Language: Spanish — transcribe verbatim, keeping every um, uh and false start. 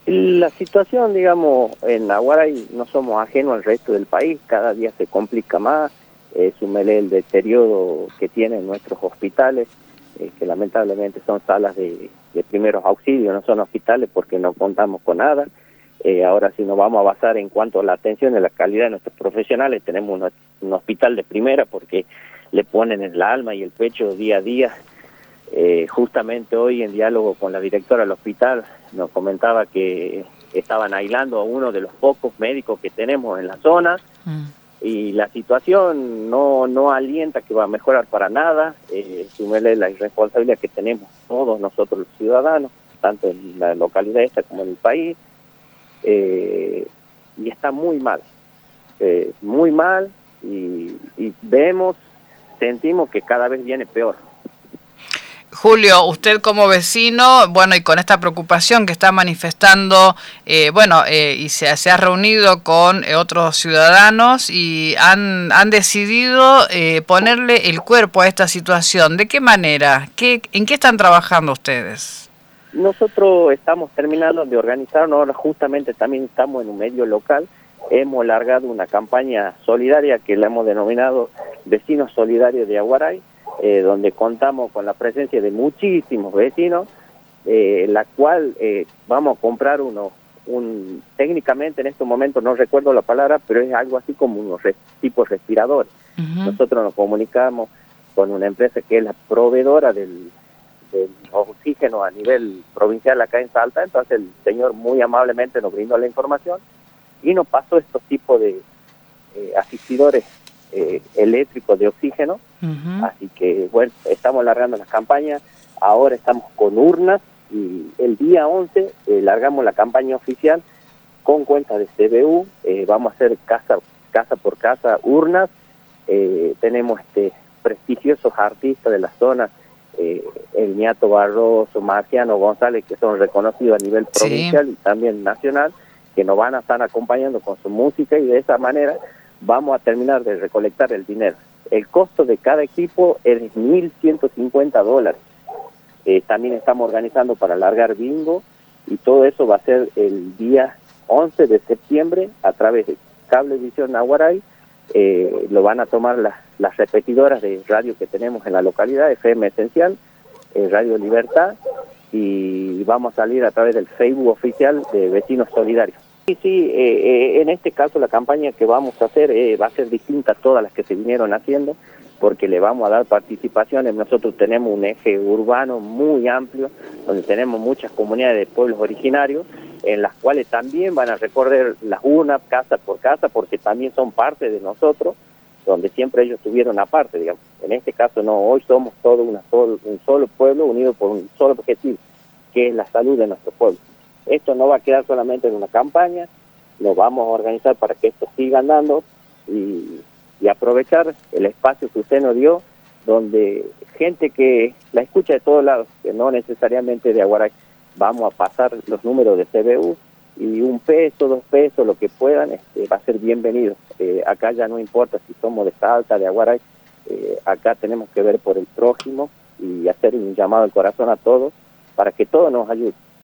La situación, digamos, en Aguaray no somos ajenos al resto del país, cada día se complica más, eh, súmele el deterioro que tienen nuestros hospitales, eh, que lamentablemente son salas de, de primeros auxilios, no son hospitales porque no contamos con nada. Eh, ahora si nos vamos a basar en cuanto a la atención y la calidad de nuestros profesionales, tenemos un, un hospital de primera porque le ponen el alma y el pecho día a día. Eh, justamente hoy en diálogo con la directora del hospital nos comentaba que estaban aislando a uno de los pocos médicos que tenemos en la zona mm. y la situación no no alienta que va a mejorar para nada. Eh, súmele la irresponsabilidad que tenemos todos nosotros los ciudadanos, tanto en la localidad esta como en el país, eh, y está muy mal, eh, muy mal y, y vemos, sentimos que cada vez viene peor. Julio, usted como vecino, bueno, y con esta preocupación que está manifestando, eh, bueno, eh, y se, se ha reunido con eh, otros ciudadanos y han, han decidido eh, ponerle el cuerpo a esta situación. ¿De qué manera? ¿Qué, ¿En qué están trabajando ustedes? Nosotros estamos terminando de organizarnos, ahora justamente también estamos en un medio local, hemos largado una campaña solidaria que la hemos denominado Vecinos Solidarios de Aguaray, Eh, donde contamos con la presencia de muchísimos vecinos, eh, la cual eh, vamos a comprar uno, un, técnicamente en estos momentos no recuerdo la palabra, pero es algo así como unos res, tipos respiradores. Uh-huh. Nosotros nos comunicamos con una empresa que es la proveedora del, del oxígeno a nivel provincial acá en Salta, entonces el señor muy amablemente nos brindó la información y nos pasó estos tipos de eh, asistidores Eh, eléctricos de oxígeno, uh-huh. Así que bueno, estamos largando las campañas, ahora estamos con urnas y el día once eh, largamos la campaña oficial con cuenta de C B U, eh, vamos a hacer casa, casa por casa urnas, eh, tenemos este prestigiosos artistas de la zona, eh, el Ñato Barroso, Marciano González, que son reconocidos a nivel provincial, sí, y también nacional, que nos van a estar acompañando con su música y de esa manera vamos a terminar de recolectar el dinero. El costo de cada equipo es mil ciento cincuenta dólares. Eh, también estamos organizando para largar bingo y todo eso va a ser el día once de septiembre a través de Cablevisión Aguaray. Eh, lo van a tomar las, las repetidoras de radio que tenemos en la localidad, F M Esencial, eh, Radio Libertad, y vamos a salir a través del Facebook oficial de Vecinos Solidarios. Sí, sí, eh, eh, en este caso la campaña que vamos a hacer eh, va a ser distinta a todas las que se vinieron haciendo, porque le vamos a dar participaciones. Nosotros tenemos un eje urbano muy amplio, donde tenemos muchas comunidades de pueblos originarios, en las cuales también van a recorrer las urnas casa por casa, porque también son parte de nosotros, donde siempre ellos estuvieron aparte, digamos. En este caso no, hoy somos todo una sol, un solo pueblo unido por un solo objetivo, que es la salud de nuestro pueblo. Esto no va a quedar solamente en una campaña, nos vamos a organizar para que esto siga andando y, y aprovechar el espacio que usted nos dio, donde gente que la escucha de todos lados, que no necesariamente de Aguaray, vamos a pasar los números de C B U y un peso, dos pesos, lo que puedan, este, va a ser bienvenido. Eh, acá ya no importa si somos de Salta, de Aguaray, eh, acá tenemos que ver por el prójimo y hacer un llamado al corazón a todos para que todos nos ayuden.